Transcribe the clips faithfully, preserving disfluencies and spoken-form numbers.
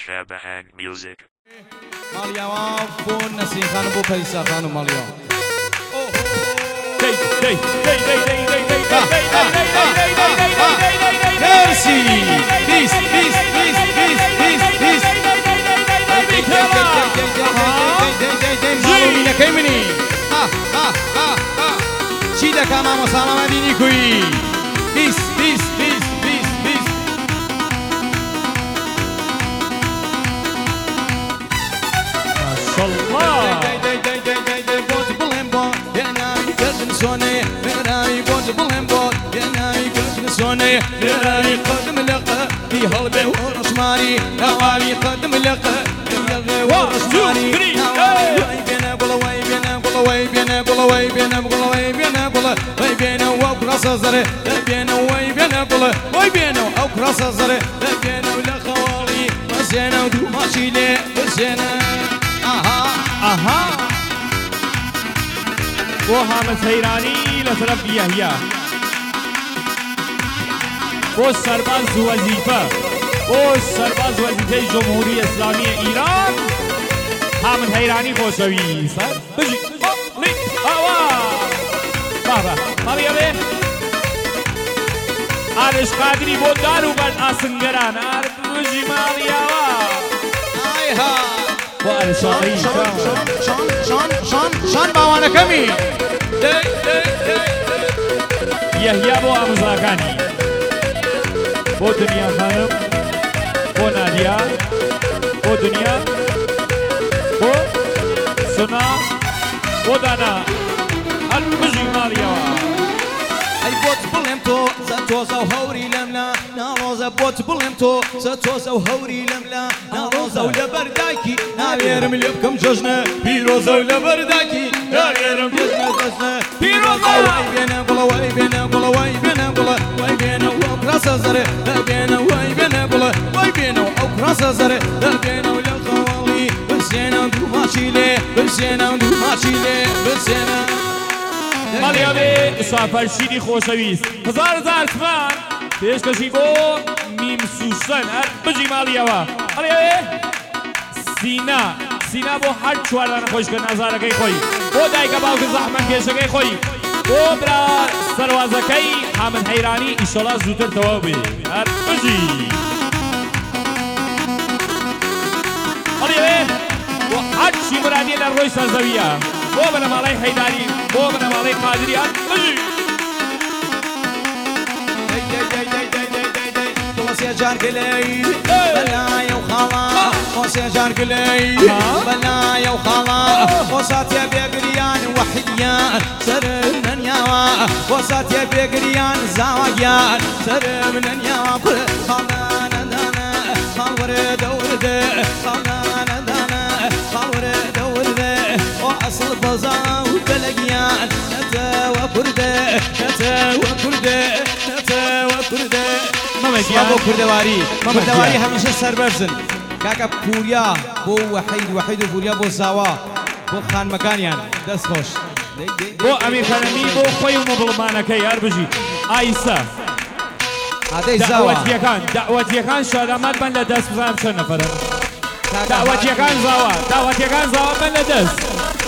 Shabahag Music. ماليا بون نسين خانم بو پریسا خانم ماليا مرسی بیس بیس بیس بیس بیس بیس مالومینه کی منی چی دکا مامو سلام دینی کوی بیس بیس بیس بیس بیس ماشاءالله سوني مراي بود بلهم بود يناي قدم سوني مراي قدم لقى في هلبي ورشماري نوالي قدم لقى يلغي ورشماري واي بينا قول واي بينا قول واي بينا قول واي بينا قول واي بينا قول واي بينا وكراس زري بينا واي بينا قول واي بينا او كراس زري بينا ولا خوالي مسينا ودو ماشي لي مسينا اها اها بۆ حامد سەیرانی لە طرف یەحیا بۆ سەرباز وەزیفە بۆ سەرباز وەزیفەی جمهوری ئیسلامی ئیران حامد سەیرانی خۆشەویست بژی ئاوا بابا ماڵیە بێ ئارش قادری بۆ دار و بەر ئاسنگەران ئار بژی ماڵیەوە ئایها بۆ ئەرشاڵی شان شان شان شان شان باوانەکەمی یەحیا بۆ ئامۆزاکانی بۆ دنیا خانم بۆ نادیا بۆ دنیا بۆ سنا بۆ دانا هەر بژی ماڵیەوە ئەی بۆت بڵێم تۆ سە تۆزە و هەوری لەملا ناڕۆزە بۆت بڵێم تۆ سە تۆزە و هەوری لەملا ناڕۆزە و لە بەرداکی ناوێرم لێ بکەم جەژنە پیرۆزە و لە بەرداکی ناوێرم جەژنە جەژنە پیرۆزە وای بێنە گوڵە وای بێنە گوڵە وای بێنە گوڵە وای بێنە و ئەو کراسە زەرێ بێنە وای بێنە گوڵە وای بێنە و ئەو کراسە زەرێ بێنە و لە خەواڵی بسێنە دوو ماچی لێ بسێنە دوو ماچی لێ بسێنە ماڵیە بێ سافەرشیری خۆشەویست هەزار هەزار تمان پێشکەشی بۆ میم سوسەن هەر بژی ماڵیەوە ماڵیە بێ سینا سینا بۆ هەر چواردانە خۆشکە نازارەکەی خۆی بۆ دایکە باوکە زەحمەت کێشەکەی خۆی بۆ برا سەروازەکەی حامد حەیرانی ئیشەڵا زووتر تەواو بێ هەر بژی ماڵیە بێ بۆ هەر چی مرادیە لە ڕۆی سەرزەویە بۆ بنەماڵەی حەیداری بۆ بنەماڵەی قادری هەر بژی وسيا جار قليل بلايا وخلا وسيا جار قليل بلايا وخلا وصات يا بيقريان وحيان سر من يوا وصات يا بيقريان زاويان سر من يوا خلانا دانا خورد ورد خلانا دانا خورد ورد واصل بزا وبلقيان نتا وكرد نتا وكرد نتا وكرد بابو كردواري كردواري هميشه سربرزن كاكا بوريا بو وحيد وحيد وبوريا بو زاوا بو خان مكانيان دست خوش بو امير خانمي بو خوي ومبلمانكي هر بجي عيسى هذا زاوا دعوتي كان دعوتي كان شادمات بن لدست بزام شو نفرن دعوتي كان زاوا دعوتي كان زاوا بن لدست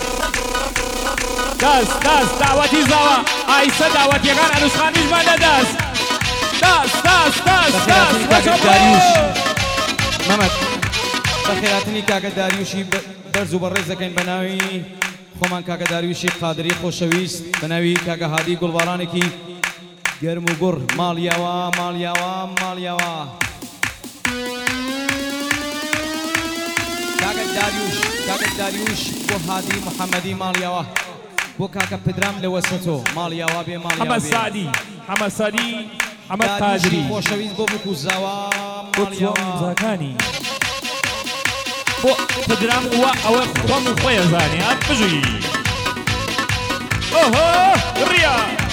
دست دست دعوتي زاوا عيسى دعوتي كان انوشخانيش بن لدست داس داس داس داس داريوش محمد بخيراتني كاكا داريوشي برز وبرز كاين بناوي خومان كاكا داريوشي قادري خوشويست بناوي كاكا هادي قلبارانكي گرم و گر مالياوا مالياوا مالياوا كاكا داريوش كاكا داريوش بو هادي محمدي مالياوا بو كاكا بدرام لوسطو مالياوا بي مالياوا محمد سعدي محمد سعدي محمد قادری خۆشەویست بۆ بکو زاوا ماڵیەوە زاکانی بۆ پدرام وە ئەوە خۆم و خۆیە زانێ هات بژی ئۆهۆ ڕیا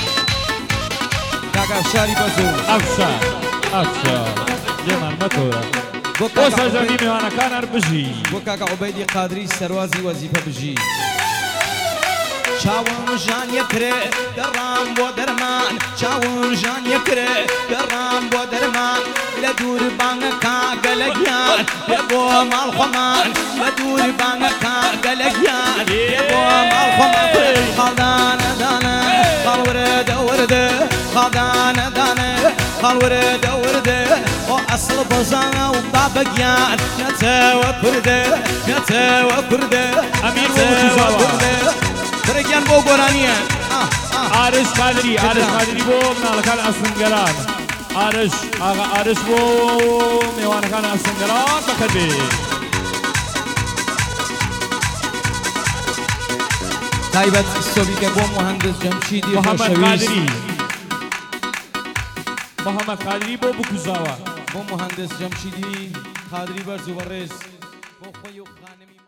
کاکا شاری بەزوو ئەفشار ئەفشار جێمان مەتۆرە بۆ سەرجەمی میوانەکان هەر بژی بۆ کاکا عوبەیدی قادری سەروازی وەزیفە بژی چاون ژان یەکرێ دەڕام بۆ دەرمان چاون ژان یەکرێ دەڕام بۆ دەرمان لە دوور بانگەکە گەلەگیان لێ بۆ ماڵ خۆمان لە دوور بانگەکە گەلەگیان لێ بۆ ماڵ خۆمان خاڵدانە دانە خاڵوردە وردە خاڵدانە دانە خاڵوردە وردە ئۆ ئەسڵ بەزانە و بابەگیان نەچەوە کوردە نەچەوە کوردە ئەمیر وەکوزاوە برێکیان بۆ گۆرانیە ئارش قادری ئارش قادری بۆ مناڵەکان ئەسنگەران ئارش ئاغا ئارش بۆ میوانەکان ئەسنگەران بەکەدێ تایبەت سۆبیکە بۆ مهندس جەمشیدی محەممەد خۆشەویست قادری محەممەد قادری بۆ بکوزاوە بۆ مهندس جەمشیدی قادری بەرز و بەڕێز بۆ خۆی و خانمی